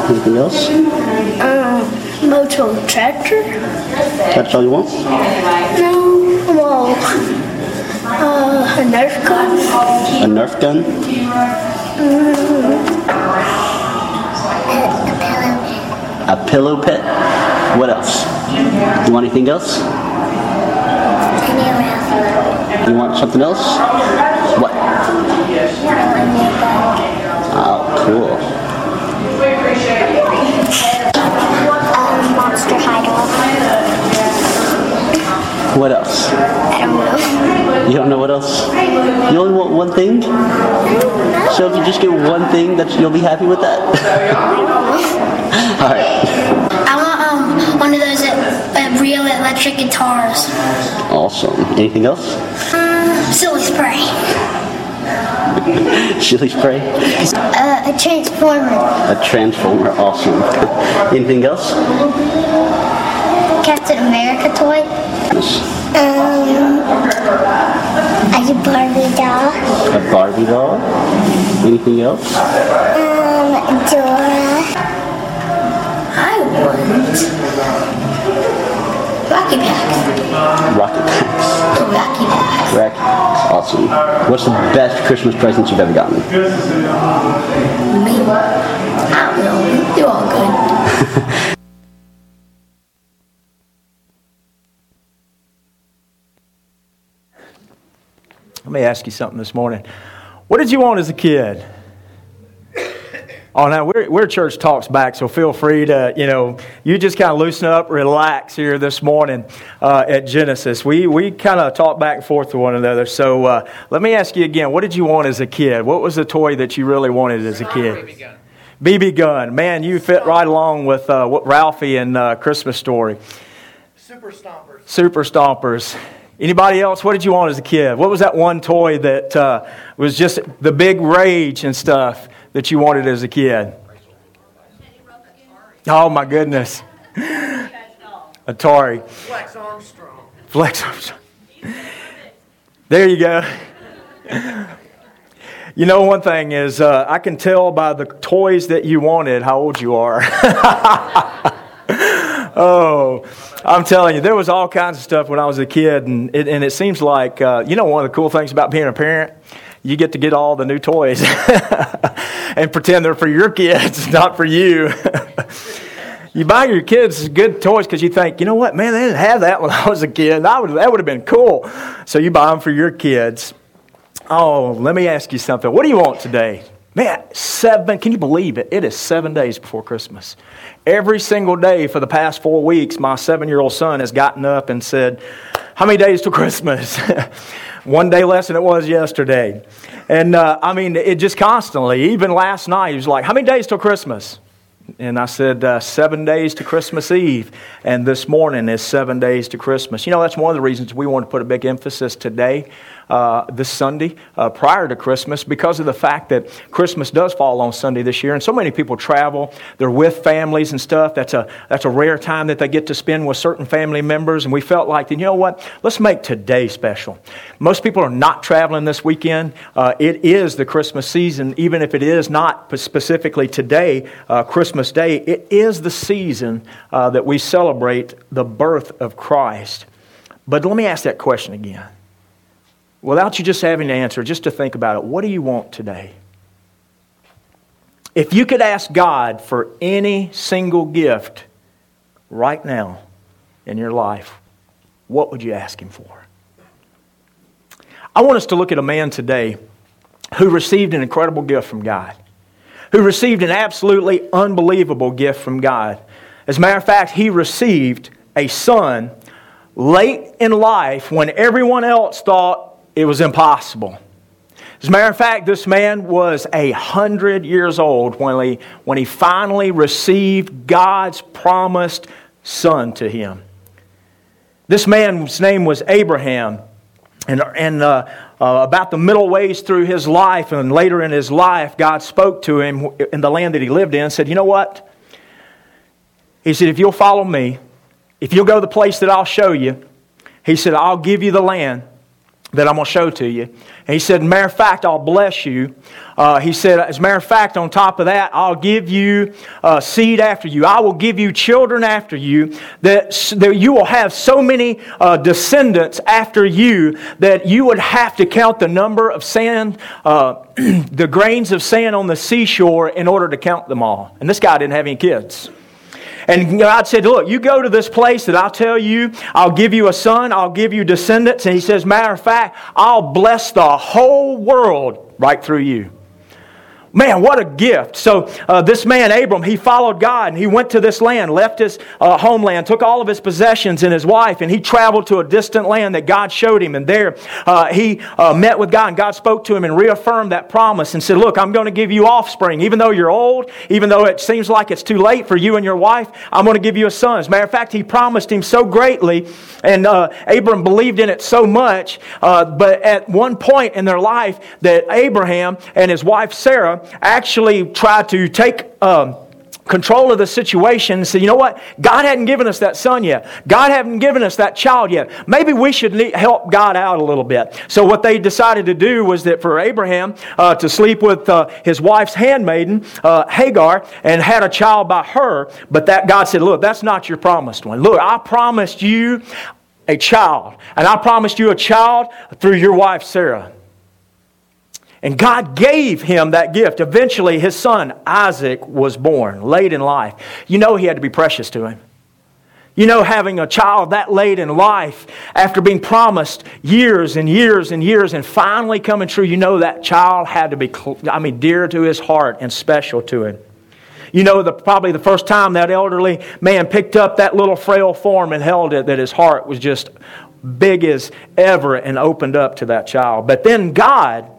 Anything else? Motor tractor? That's all you want? No, well, a Nerf gun? A Nerf gun? A pillow pet? What else? You want anything else? You want something else? What? Oh, cool. Monster Hideout. What else? I don't know. You don't know what else? You only want one thing? So if you just get one thing, you'll be happy with that? Alright. I want one of those real electric guitars. Awesome. Anything else? Silly spray. Chili spray? A transformer. A transformer. Awesome. Anything else? Captain America toy. A Barbie doll. A Barbie doll? Anything else? Dora. I want Rocky Packs. Rocket packs. Rocky Packs. Rocket. Awesome. What's the best Christmas present you've ever gotten? Me? I don't know. They're all good. Let me ask you something this morning. What did you want as a kid? Oh, now we're Church Talks back, so feel free to, you just kind of loosen up, relax here this morning at Genesis. We kind of talk back and forth to one another. So let me ask you again, what did you want as a kid? What was the toy that you really wanted as a kid? BB gun. BB gun. Man, you fit right along with what Ralphie and Christmas Story. Super Stompers. Super Stompers. Anybody else? What did you want as a kid? What was that one toy that was just the big rage and stuff that you wanted as a kid? Oh my goodness. Atari. Flex Armstrong. Flex Armstrong. There you go. You know, one thing is I can tell by the toys that you wanted how old you are. Oh, I'm telling you, there was all kinds of stuff when I was a kid, and it seems like, one of the cool things about being a parent, you get to get all the new toys and pretend they're for your kids, not for you. You buy your kids good toys because you think, you know what, man, they didn't have that when I was a kid. That would have been cool. So you buy them for your kids. Oh, let me ask you something. What do you want today? Man, can you believe it? It is 7 days before Christmas. Every single day for the past 4 weeks, my 7-year-old son has gotten up and said, how many days till Christmas? 1 day less than it was yesterday. And it just constantly, even last night, he was like, how many days till Christmas? And I said, 7 days to Christmas Eve. And this morning is 7 days to Christmas. You know, that's one of the reasons we want to put a big emphasis today, this Sunday, prior to Christmas, because of the fact that Christmas does fall on Sunday this year. And so many people travel. They're with families and stuff. That's a rare time that they get to spend with certain family members. And we felt like, you know what? Let's make today special. Most people are not traveling this weekend. It is the Christmas season, even if it is not specifically today, Christmas Day. It is the season that we celebrate the birth of Christ. But let me ask that question again. Without you just having to answer, just to think about it, what do you want today? If you could ask God for any single gift right now in your life, what would you ask Him for? I want us to look at a man today who received an incredible gift from God, who received an absolutely unbelievable gift from God. As a matter of fact, he received a son late in life when everyone else thought it was impossible. As a matter of fact, this man was 100 years old when he finally received God's promised son to him. This man's name was Abraham. And about the middle ways through his life and later in his life, God spoke to him in the land that he lived in and said, you know what? He said, if you'll follow me, if you'll go to the place that I'll show you, he said, I'll give you the land. that I'm going to show to you. And he said, matter of fact, I'll bless you. He said, as a matter of fact, on top of that, I'll give you seed after you. I will give you children after you, that you will have so many descendants after you that you would have to count the number of sand, the grains of sand on the seashore in order to count them all. And this guy didn't have any kids. And God said, look, you go to this place that I'll tell you, I'll give you a son, I'll give you descendants. And he says, matter of fact, I'll bless the whole world right through you. Man, what a gift. So this man, Abram, he followed God and he went to this land, left his homeland, took all of his possessions and his wife, and he traveled to a distant land that God showed him. And there he met with God, and God spoke to him and reaffirmed that promise and said, look, I'm going to give you offspring. Even though you're old, even though it seems like it's too late for you and your wife, I'm going to give you a son. As a matter of fact, he promised him so greatly, and Abram believed in it so much, but at one point in their life that Abraham and his wife Sarah actually tried to take control of the situation and said, you know what? God hadn't given us that son yet. God hadn't given us that child yet. Maybe we should help God out a little bit. So what they decided to do was that for Abraham to sleep with his wife's handmaiden, Hagar, and had a child by her. But that God said, look, that's not your promised one. Look, I promised you a child. And I promised you a child through your wife, Sarah. And God gave him that gift. Eventually, his son, Isaac, was born late in life. You know he had to be precious to him. You know, having a child that late in life, after being promised years and years and years and finally coming true, you know that child had to be, dear to his heart and special to him. You know, probably the first time that elderly man picked up that little frail form and held it, that his heart was just big as ever and opened up to that child. But then God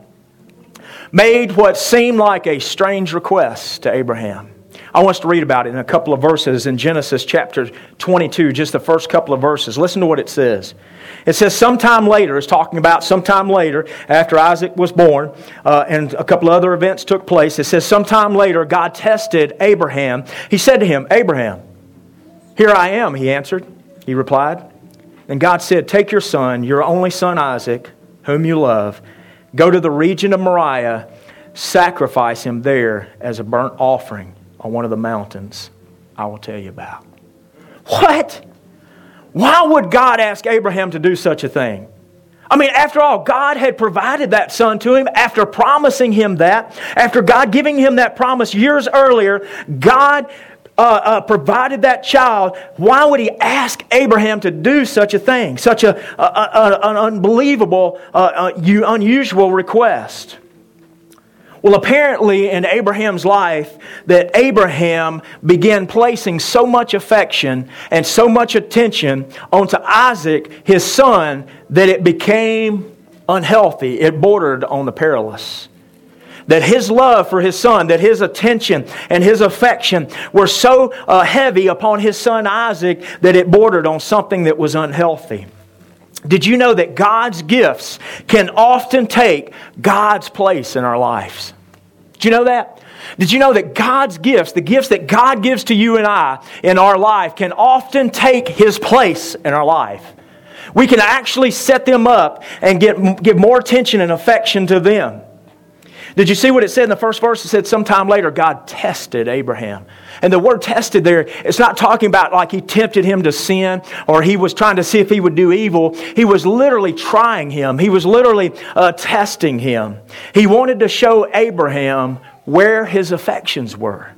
made what seemed like a strange request to Abraham. I want us to read about it in a couple of verses in Genesis chapter 22, just the first couple of verses. Listen to what it says. It says, sometime later, it's talking about sometime later, after Isaac was born, and a couple of other events took place. It says, sometime later, God tested Abraham. He said to him, Abraham, here I am, he answered. He replied. And God said, take your son, your only son Isaac, whom you love, go to the region of Moriah, sacrifice him there as a burnt offering on one of the mountains I will tell you about. What? Why would God ask Abraham to do such a thing? I mean, after all, God had provided that son to him after promising him that. After God giving him that promise years earlier, God provided that child. Why would he ask Abraham to do such a thing? Such an unbelievable, unusual request. Well, apparently in Abraham's life, that Abraham began placing so much affection and so much attention onto Isaac, his son, that it became unhealthy. It bordered on the perilous. That his love for his son, that his attention and his affection were so heavy upon his son Isaac that it bordered on something that was unhealthy. Did you know that God's gifts can often take God's place in our lives? Did you know that? Did you know that God's gifts, the gifts that God gives to you and I in our life, can often take His place in our life? We can actually set them up and give more attention and affection to them. Did you see what it said in the first verse? It said sometime later God tested Abraham. And the word tested there, it's not talking about like He tempted him to sin or He was trying to see if he would do evil. He was literally trying him. He was literally testing him. He wanted to show Abraham where his affections were.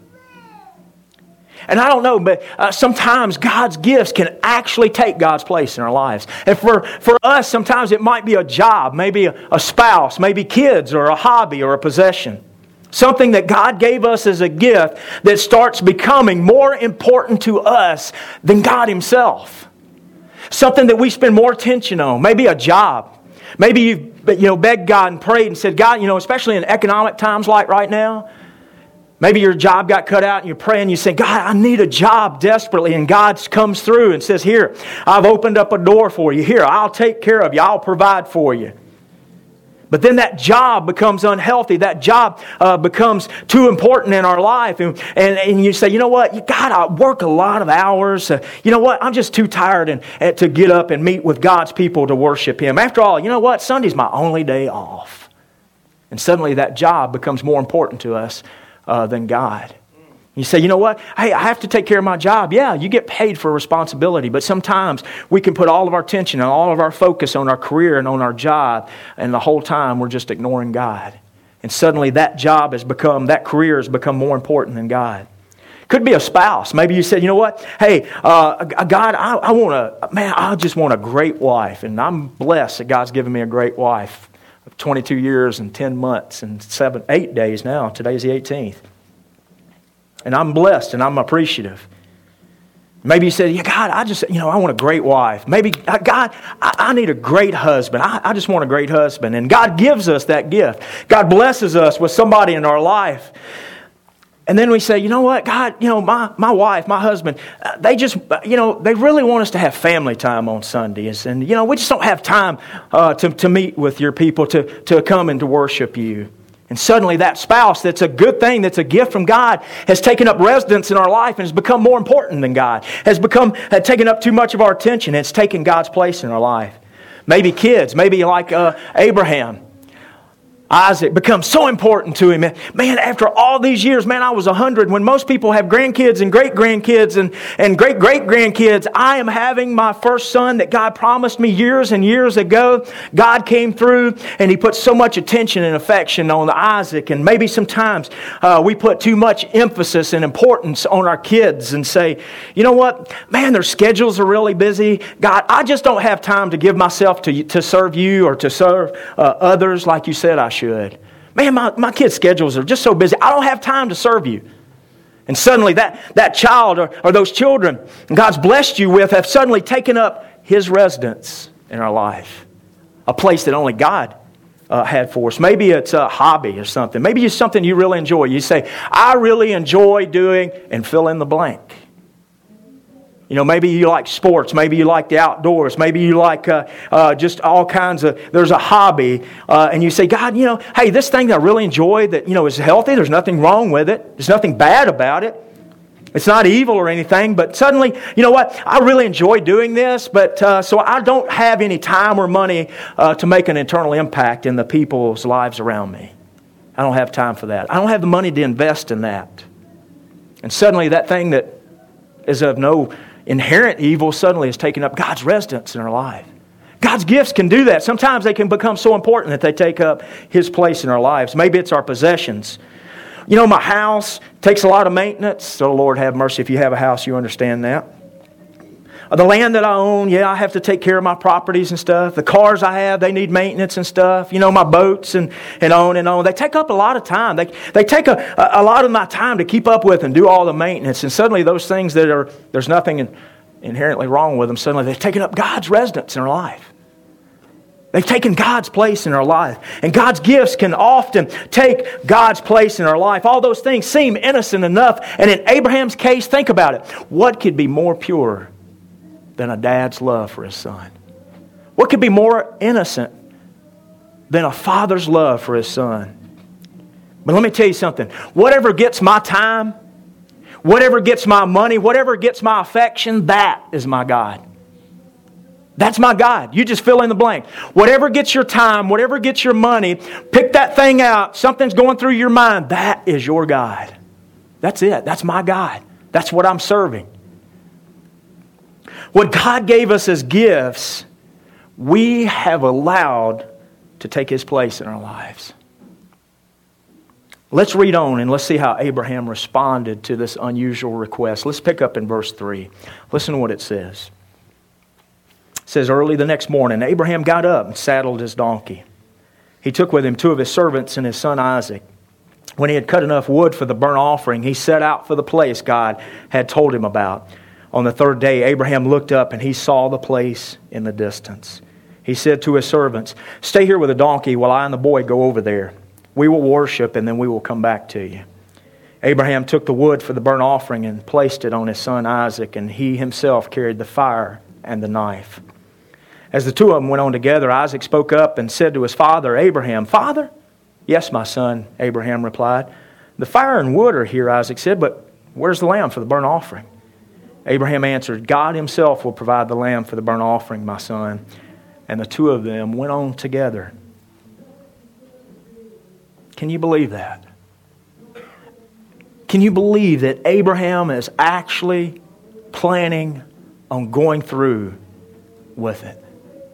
And I don't know, but sometimes God's gifts can actually take God's place in our lives. And for us, sometimes it might be a job, maybe a spouse, maybe kids, or a hobby, or a possession. Something that God gave us as a gift that starts becoming more important to us than God Himself. Something that we spend more attention on, maybe a job. Maybe you've begged God and prayed and said, God, especially in economic times like right now, maybe your job got cut out and you pray and you say, God, I need a job desperately. And God comes through and says, here, I've opened up a door for you. Here, I'll take care of you. I'll provide for you. But then that job becomes unhealthy. That job becomes too important in our life. And you say, you know what? God, I work a lot of hours. You know what? I'm just too tired and to get up and meet with God's people to worship Him. After all, you know what? Sunday's my only day off. And suddenly that job becomes more important to us than God. You say, you know what? Hey, I have to take care of my job. Yeah, you get paid for responsibility, but sometimes we can put all of our attention and all of our focus on our career and on our job, and the whole time we're just ignoring God. And suddenly that career has become more important than God. Could be a spouse. Maybe you said, you know what? Hey, God, I just want a great wife, and I'm blessed that God's given me a great wife of 22 years and 10 months and 8 days now. Today's the 18th. And I'm blessed and I'm appreciative. Maybe you said, yeah, God, I want a great wife. Maybe, God, I need a great husband. I just want a great husband. And God gives us that gift. God blesses us with somebody in our life. And then we say, you know what, God, my wife, my husband, they really want us to have family time on Sundays. And, we just don't have time to meet with your people, to come and to worship you. And suddenly that spouse that's a good thing, that's a gift from God, has taken up residence in our life and has become more important than God, has taken up too much of our attention. It's taken God's place in our life. Maybe kids, maybe like Abraham. Isaac becomes so important to him. Man, after all these years, I was 100. When most people have grandkids and great-grandkids and great-great-grandkids, I am having my first son that God promised me years and years ago. God came through and He put so much attention and affection on Isaac. And maybe sometimes we put too much emphasis and importance on our kids and say, you know what? Man, their schedules are really busy. God, I just don't have time to give myself to serve you or to serve others like you said I should. Man, my kids' schedules are just so busy. I don't have time to serve you. And suddenly that child or those children God's blessed you with have suddenly taken up His residence in our life. A place that only God had for us. Maybe it's a hobby or something. Maybe it's something you really enjoy. You say, I really enjoy doing, and fill in the blank. Maybe you like sports. Maybe you like the outdoors. Maybe you like just all kinds of, there's a hobby. And you say, God, hey, this thing that I really enjoy that, is healthy. There's nothing wrong with it. There's nothing bad about it. It's not evil or anything. But suddenly, you know what? I really enjoy doing this. But so I don't have any time or money to make an eternal impact in the people's lives around me. I don't have time for that. I don't have the money to invest in that. And suddenly that thing that is of no inherent evil suddenly has taken up God's residence in our life. God's gifts can do that. Sometimes they can become so important that they take up His place in our lives. Maybe it's our possessions. My house takes a lot of maintenance. So Lord have mercy, if you have a house, you understand that. The land that I own, I have to take care of my properties and stuff. The cars I have, they need maintenance and stuff. My boats and on and on. They take up a lot of time. They take a lot of my time to keep up with and do all the maintenance. And suddenly those things there's nothing inherently wrong with them, suddenly they've taken up God's residence in our life. They've taken God's place in our life. And God's gifts can often take God's place in our life. All those things seem innocent enough. And in Abraham's case, think about it. What could be more pure than a dad's love for his son? What could be more innocent than a father's love for his son? But let me tell you something. Whatever gets my time, whatever gets my money, whatever gets my affection, that is my God. That's my God. You just fill in the blank. Whatever gets your time, whatever gets your money, pick that thing out. Something's going through your mind. That is your God. That's it. That's my God. That's what I'm serving. What God gave us as gifts, we have allowed to take His place in our lives. Let's read on and let's see how Abraham responded to this unusual request. Let's pick up in verse 3. Listen to what it says. It says, early the next morning, Abraham got up and saddled his donkey. He took with him 2 of his servants and his son Isaac. When he had cut enough wood for the burnt offering, he set out for the place God had told him about. On the 3rd day, Abraham looked up and he saw the place in the distance. He said to his servants, stay here with the donkey while I and the boy go over there. We will worship and then we will come back to you. Abraham took the wood for the burnt offering and placed it on his son Isaac, and he himself carried the fire and the knife. As the two of them went on together, Isaac spoke up and said to his father, Abraham, Father? Yes, my son, Abraham replied. The fire and wood are here, Isaac said, but where's the lamb for the burnt offering? Abraham answered, God himself will provide the lamb for the burnt offering, my son. And the two of them went on together. Can you believe that? Can you believe that Abraham is actually planning on going through with it?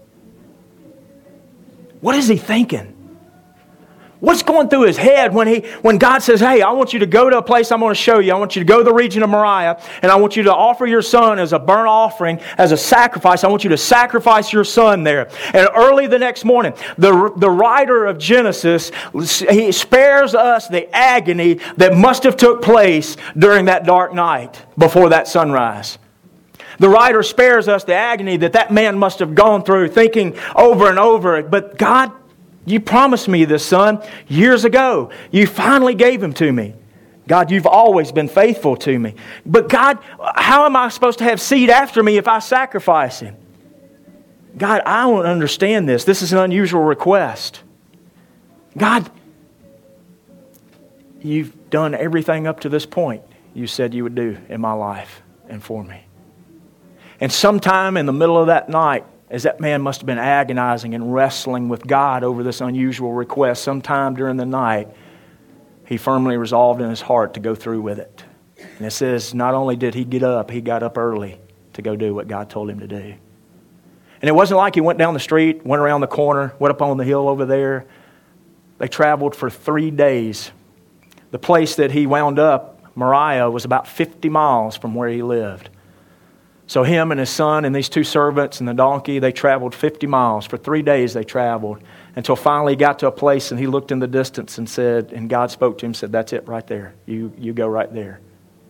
What is he thinking? What's going through his head when God says, hey, I want you to go to a place I'm going to show you. I want you to go to the region of Moriah, and I want you to offer your son as a burnt offering, as a sacrifice. I want you to sacrifice your son there. And early the next morning, the writer of Genesis, he spares us the agony that must have took place during that dark night before that sunrise. The writer spares us the agony that man must have gone through, thinking over and over. But God, you promised me this son years ago. You finally gave him to me. God, you've always been faithful to me. But God, how am I supposed to have seed after me if I sacrifice him? God, I don't understand this. This is an unusual request. God, you've done everything up to this point you said you would do in my life and for me. And sometime in the middle of that night, as that man must have been agonizing and wrestling with God over this unusual request, sometime during the night, he firmly resolved in his heart to go through with it. And it says not only did he get up, he got up early to go do what God told him to do. And it wasn't like he went down the street, went around the corner, went up on the hill over there. They traveled for 3 days. The place that he wound up, Moriah, was about 50 miles from where he lived. So him and his son and these two servants and the donkey, they traveled 50 miles. For 3 days they traveled until finally he got to a place and he looked in the distance and said, and God spoke to him and said, that's it right there. You go right there.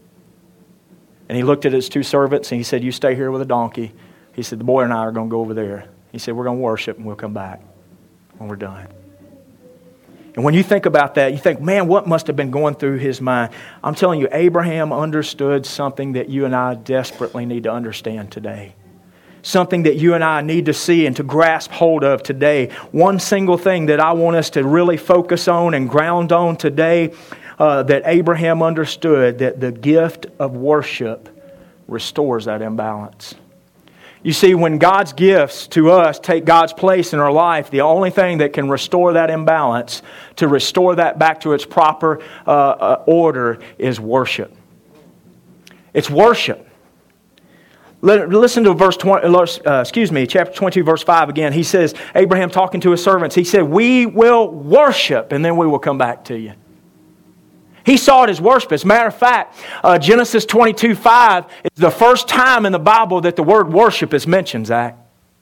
And he looked at his two servants and he said, you stay here with the donkey. He said, the boy and I are going to go over there. He said, we're going to worship and we'll come back when we're done. And when you think about that, you think, man, what must have been going through his mind? I'm telling you, Abraham understood something that you and I desperately need to understand today. Something that you and I need to see and to grasp hold of today. One single thing that I want us to really focus on and ground on today, that Abraham understood, that the gift of worship restores that imbalance. You see, when God's gifts to us take God's place in our life, the only thing that can restore that imbalance, to restore that back to its proper order, is worship. It's worship. Listen to chapter 22, verse 5 again. He says, Abraham talking to his servants, he said, we will worship and then we will come back to you. He saw it as worship. As a matter of fact, Genesis 22:5 is the first time in the Bible that the word worship is mentioned, Zach.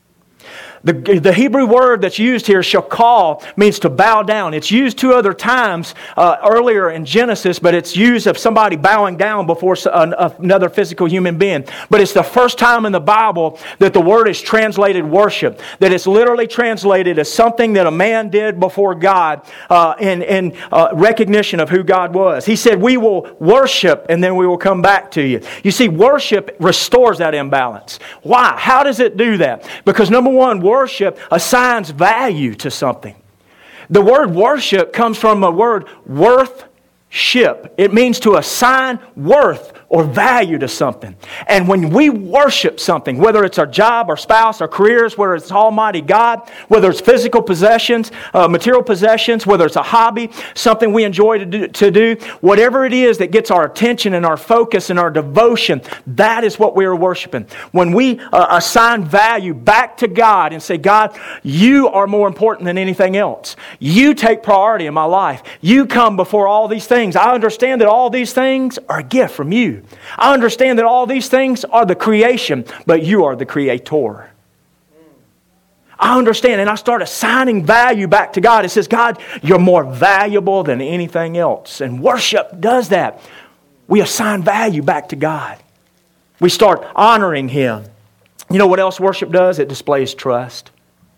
The Hebrew word that's used here, shakal, means to bow down. It's used 2 other times earlier in Genesis, but it's used of somebody bowing down before another physical human being. But it's the first time in the Bible that the word is translated worship, that it's literally translated as something that a man did before God in recognition of who God was. He said, we will worship and then we will come back to you. You see, worship restores that imbalance. Why? How does it do that? Because number one, worship assigns value to something. The word worship comes from a word worth-ship. It means to assign worth or value to something. And when we worship something, whether it's our job, our spouse, our careers, whether it's Almighty God, whether it's physical possessions, material possessions, whether it's a hobby, something we enjoy to do, whatever it is that gets our attention and our focus and our devotion, that is what we are worshiping. When we assign value back to God and say, God, you are more important than anything else. You take priority in my life. You come before all these things. I understand that all these things are a gift from you. I understand that all these things are the creation, but you are the creator. I understand, and I start assigning value back to God. It says, God, you're more valuable than anything else. And worship does that. We assign value back to God. We start honoring Him. You know what else worship does? It displays trust.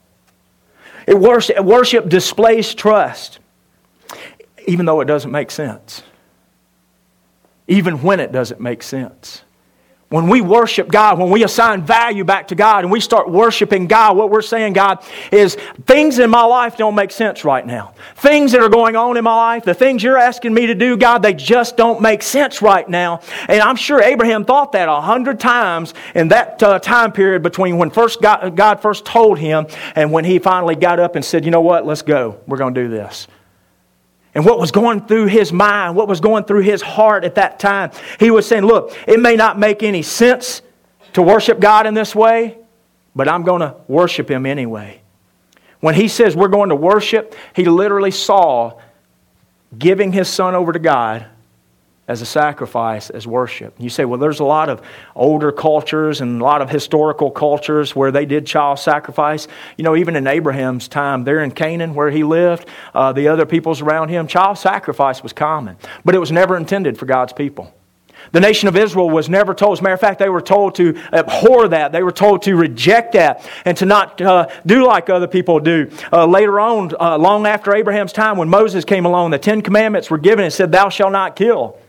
Worship displays trust, even though it doesn't make sense. Even when it doesn't make sense. When we worship God, when we assign value back to God and we start worshiping God, what we're saying, God, is things in my life don't make sense right now. Things that are going on in my life, the things you're asking me to do, God, they just don't make sense right now. And I'm sure Abraham thought that 100 times in that time period between when God first told him and when he finally got up and said, you know what, let's go. We're going to do this. And what was going through his mind, what was going through his heart at that time, he was saying, look, it may not make any sense to worship God in this way, but I'm going to worship Him anyway. When he says we're going to worship, he literally saw giving his son over to God as a sacrifice, as worship. You say, well, there's a lot of older cultures and a lot of historical cultures where they did child sacrifice. You know, even in Abraham's time, there in Canaan where he lived, the other peoples around him, child sacrifice was common. But it was never intended for God's people. The nation of Israel was never told. As a matter of fact, they were told to abhor that. They were told to reject that and to not do like other people do. Later on, long after Abraham's time, when Moses came along, the 10 Commandments were given and said, thou shalt not kill.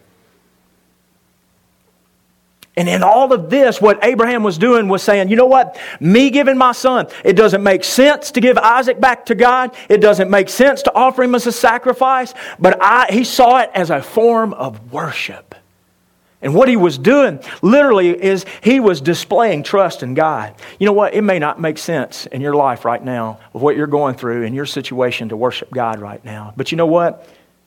And in all of this, what Abraham was doing was saying, you know what? Me giving my son, it doesn't make sense to give Isaac back to God. It doesn't make sense to offer him as a sacrifice. But he saw it as a form of worship. And what he was doing, literally, is he was displaying trust in God. You know what? It may not make sense in your life right now of what you're going through in your situation to worship God right now. But you know what?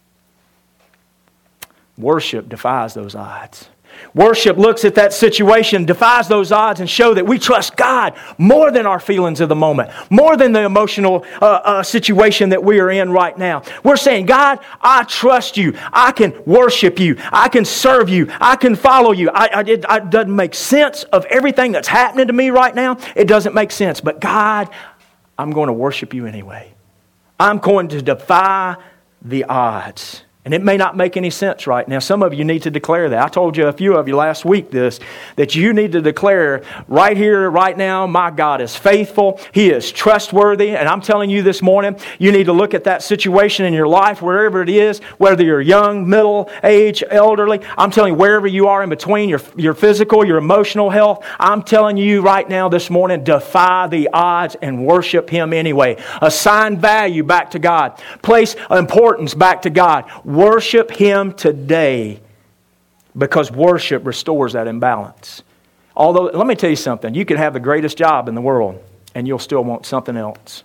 Worship defies those odds. Worship looks at that situation, defies those odds, and show that we trust God more than our feelings of the moment, more than the emotional situation that we are in right now. We're saying, God, I trust you. I can worship you. I can serve you. I can follow you. It doesn't make sense of everything that's happening to me right now. It doesn't make sense. But God, I'm going to worship you anyway. I'm going to defy the odds. And it may not make any sense right now. Some of you need to declare that. I told you a few of you last week that you need to declare right here, right now, my God is faithful. He is trustworthy. And I'm telling you this morning, you need to look at that situation in your life, wherever it is, whether you're young, middle age, elderly. I'm telling you, wherever you are in between, your physical, your emotional health, I'm telling you right now this morning, defy the odds and worship Him anyway. Assign value back to God. Place importance back to God. Worship Him today, because worship restores that imbalance. Although, let me tell you something. You can have the greatest job in the world and you'll still want something else.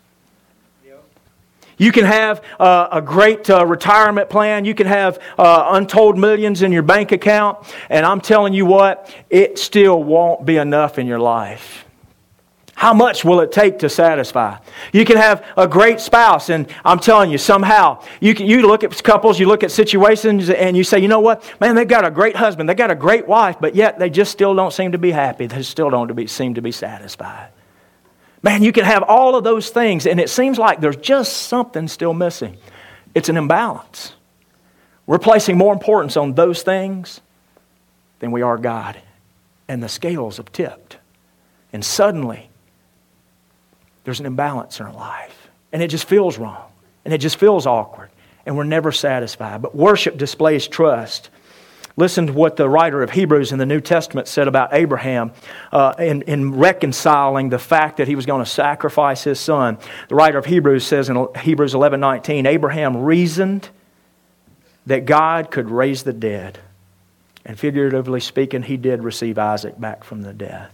You can have a great retirement plan. You can have untold millions in your bank account. And I'm telling you what, it still won't be enough in your life. How much will it take to satisfy? You can have a great spouse, and I'm telling you, somehow, you look at couples, you look at situations, and you say, you know what? Man, they've got a great husband, they've got a great wife, but yet they just still don't seem to be happy. They still don't seem to be satisfied. Man, you can have all of those things, and it seems like there's just something still missing. It's an imbalance. We're placing more importance on those things than we are God. And the scales have tipped. And suddenly, there's an imbalance in our life. And it just feels wrong. And it just feels awkward. And we're never satisfied. But worship displays trust. Listen to what the writer of Hebrews in the New Testament said about Abraham in reconciling the fact that he was going to sacrifice his son. The writer of Hebrews says in Hebrews 11:19, Abraham reasoned that God could raise the dead. And figuratively speaking, he did receive Isaac back from death.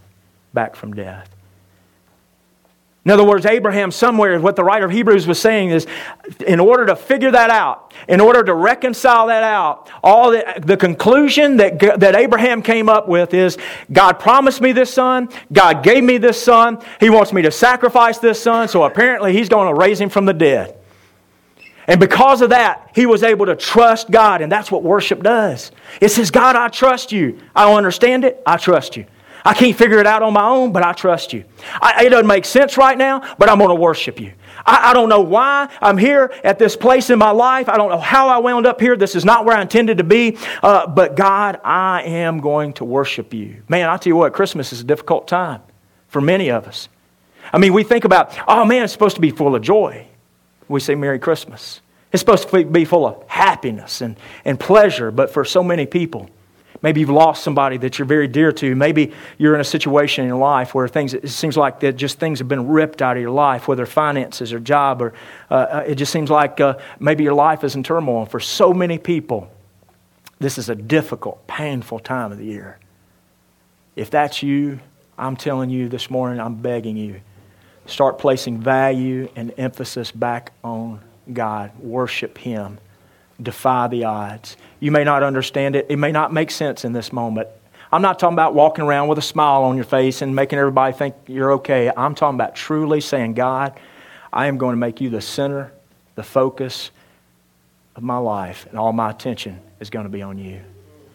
In other words, Abraham somewhere, what the writer of Hebrews was saying is, in order to figure that out, in order to reconcile that out, the conclusion that Abraham came up with is, God promised me this son, God gave me this son, He wants me to sacrifice this son, so apparently He's going to raise him from the dead. And because of that, he was able to trust God, and that's what worship does. It says, God, I trust you. I don't understand it, I trust you. I can't figure it out on my own, but I trust you. It doesn't make sense right now, but I'm going to worship you. I don't know why I'm here at this place in my life. I don't know how I wound up here. This is not where I intended to be. But God, I am going to worship you. Man, I'll tell you what, Christmas is a difficult time for many of us. I mean, we think about, oh man, it's supposed to be full of joy. We say Merry Christmas. It's supposed to be full of happiness and pleasure, but for so many people, Maybe you've lost somebody that you're very dear to. Maybe you're in a situation in your life where it seems like that just things have been ripped out of your life, whether finances or job, or it just seems like maybe your life is in turmoil. For so many people, this is a difficult, painful time of the year. If that's you, I'm telling you this morning, I'm begging you, start placing value and emphasis back on God. Worship Him. Defy the odds. You may not understand it. It may not make sense in this moment. I'm not talking about walking around with a smile on your face and making everybody think you're okay. I'm talking about truly saying, God, I am going to make you the center, the focus of my life, and all my attention is going to be on you.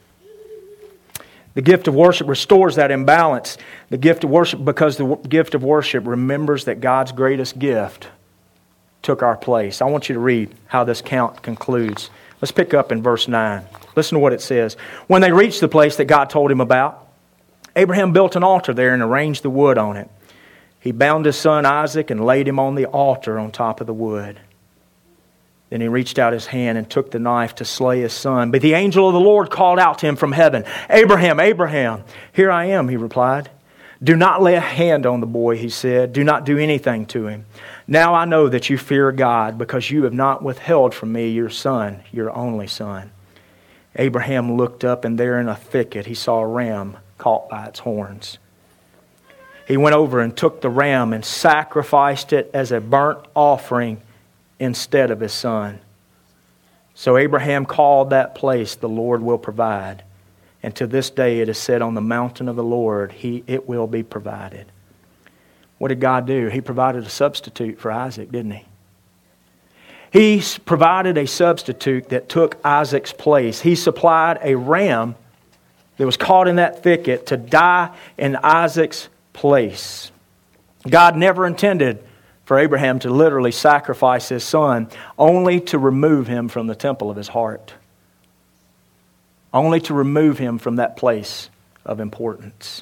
The gift of worship restores that imbalance. The gift of worship, because the gift of worship remembers that God's greatest gift took our place. I want you to read how this count concludes. Let's pick up in verse 9. Listen to what it says. When they reached the place that God told him about, Abraham built an altar there and arranged the wood on it. He bound his son Isaac and laid him on the altar on top of the wood. Then he reached out his hand and took the knife to slay his son. But the angel of the Lord called out to him from heaven, Abraham, Abraham. Here I am, he replied. Do not lay a hand on the boy, he said. Do not do anything to him. Now I know that you fear God, because you have not withheld from me your son, your only son. Abraham looked up, and there in a thicket he saw a ram caught by its horns. He went over and took the ram and sacrificed it as a burnt offering instead of his son. So Abraham called that place, the Lord will provide. And to this day it is said, on the mountain of the Lord it will be provided. What did God do? He provided a substitute for Isaac, didn't He? He provided a substitute that took Isaac's place. He supplied a ram that was caught in that thicket to die in Isaac's place. God never intended for Abraham to literally sacrifice his son, only to remove him from the temple of his heart. Only to remove him from that place of importance.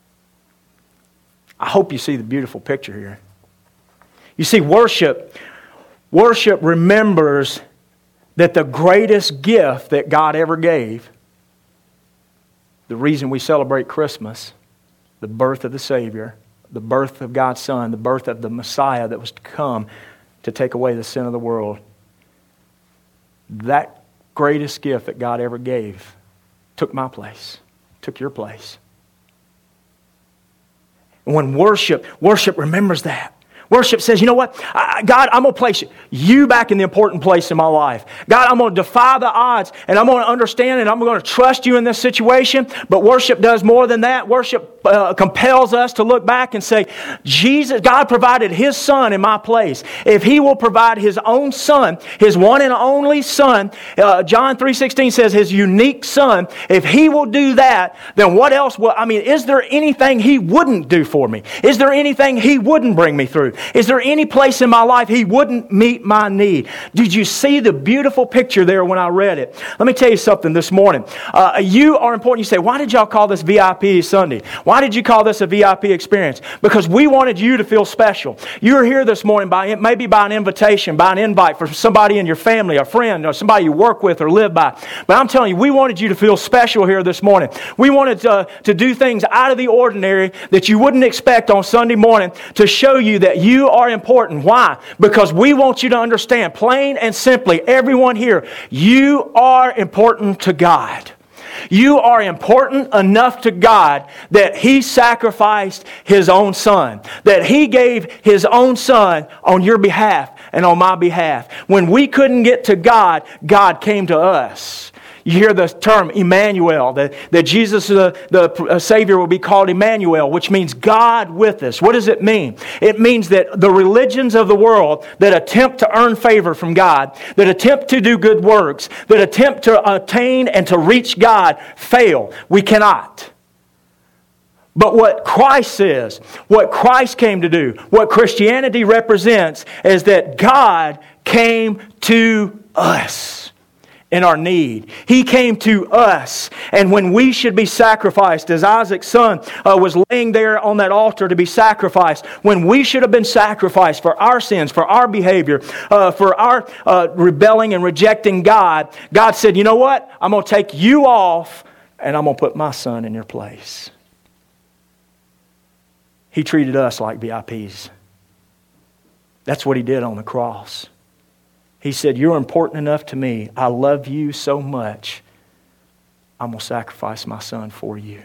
I hope you see the beautiful picture here. You see, worship remembers that the greatest gift that God ever gave, the reason we celebrate Christmas, the birth of the Savior, the birth of God's Son, the birth of the Messiah that was to come to take away the sin of the world. That greatest gift that God ever gave took my place, took your place. And when worship remembers that. Worship says, you know what? God, I'm going to place you back in the important place in my life. God, I'm going to defy the odds, and I'm going to understand, and I'm going to trust you in this situation. But worship does more than that. Worship compels us to look back and say, God provided His Son in my place. If He will provide His own Son, His one and only Son, John 3:16 says His unique Son, if He will do that, then what else is there anything He wouldn't do for me? Is there anything He wouldn't bring me through? Is there any place in my life He wouldn't meet my need? Did you see the beautiful picture there when I read it? Let me tell you something this morning. You are important. You say, why did y'all call this VIP Sunday? Why did you call this a VIP experience? Because we wanted you to feel special. You're here this morning maybe by an invitation, by an invite from somebody in your family, a friend, or somebody you work with or live by. But I'm telling you, we wanted you to feel special here this morning. We wanted to do things out of the ordinary that you wouldn't expect on Sunday morning to show you that you are important. Why? Because we want you to understand, plain and simply, everyone here, you are important to God. You are important enough to God that He sacrificed His own Son. That He gave His own Son on your behalf and on my behalf. When we couldn't get to God, God came to us. You hear the term Emmanuel, that Jesus, the Savior, will be called Emmanuel, which means God with us. What does it mean? It means that the religions of the world that attempt to earn favor from God, that attempt to do good works, that attempt to attain and to reach God, fail. We cannot. But what Christ is, what Christ came to do, what Christianity represents, is that God came to us in our need. He came to us. And when we should be sacrificed, as Isaac's son was laying there on that altar to be sacrificed, when we should have been sacrificed for our sins, for our behavior, for our rebelling and rejecting God, God said, you know what? I'm going to take you off and I'm going to put my son in your place. He treated us like VIPs. That's what he did on the cross. He said, you're important enough to me. I love you so much. I'm going to sacrifice my son for you.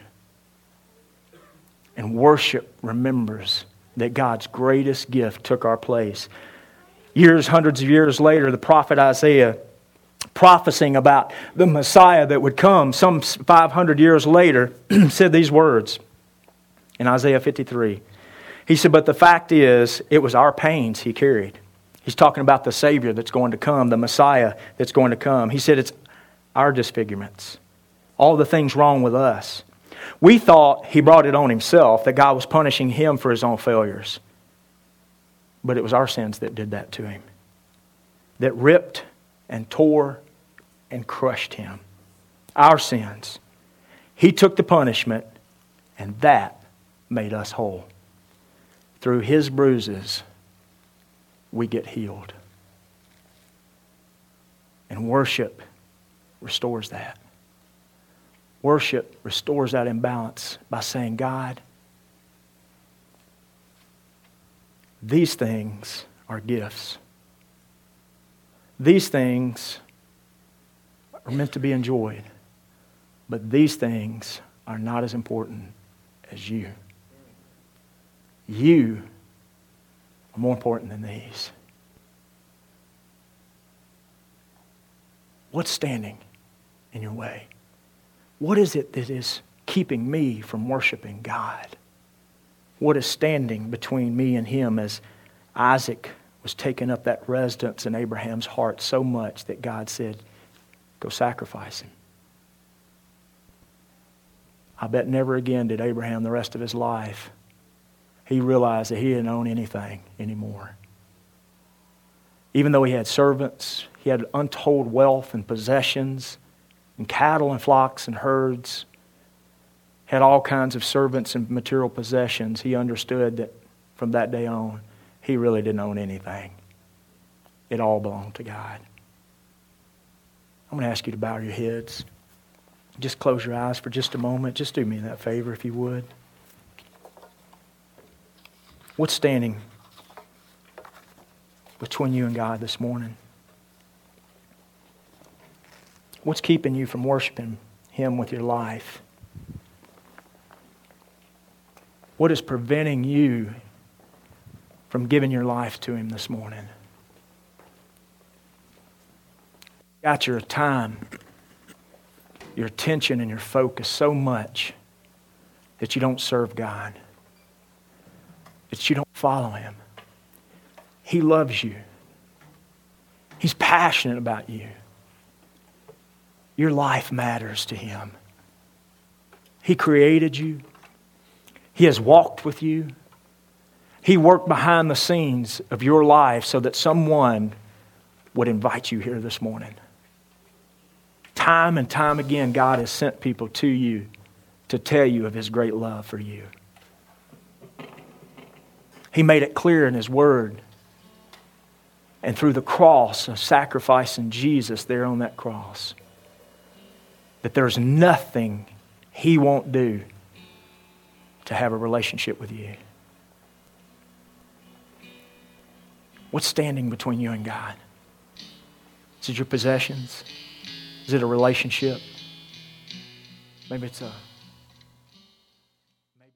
And worship remembers that God's greatest gift took our place. Hundreds of years later, the prophet Isaiah, prophesying about the Messiah that would come some 500 years later, said these words in Isaiah 53. He said, but the fact is, it was our pains he carried. He's talking about the Savior that's going to come, the Messiah that's going to come. He said it's our disfigurements, all the things wrong with us. We thought he brought it on himself, that God was punishing him for his own failures. But it was our sins that did that to him, that ripped and tore and crushed him. Our sins. He took the punishment, and that made us whole. Through his bruises, we get healed. And worship restores that. Worship restores that imbalance by saying, God, these things are gifts. These things are meant to be enjoyed. But these things are not as important as you. You are more important than these. What's standing in your way? What is it that is keeping me from worshiping God? What is standing between me and him as Isaac was taking up that residence in Abraham's heart so much that God said, go sacrifice him. I bet never again did Abraham the rest of his life, he realized that he didn't own anything anymore. Even though he had servants, he had untold wealth and possessions, and cattle and flocks and herds, had all kinds of servants and material possessions, he understood that from that day on, he really didn't own anything. It all belonged to God. I'm going to ask you to bow your heads. Just close your eyes for just a moment. Just do me that favor if you would. What's standing between you and God this morning? What's keeping you from worshiping him with your life? What is preventing you from giving your life to him this morning? Got your time, your attention, and your focus so much that you don't serve God, that you don't follow him. He loves you. He's passionate about you. Your life matters to him. He created you. He has walked with you. He worked behind the scenes of your life so that someone would invite you here this morning. Time and time again, God has sent people to you to tell you of his great love for you. He made it clear in his word. And through the cross of sacrificing Jesus there on that cross, that there's nothing he won't do to have a relationship with you. What's standing between you and God? Is it your possessions? Is it a relationship? Maybe it's a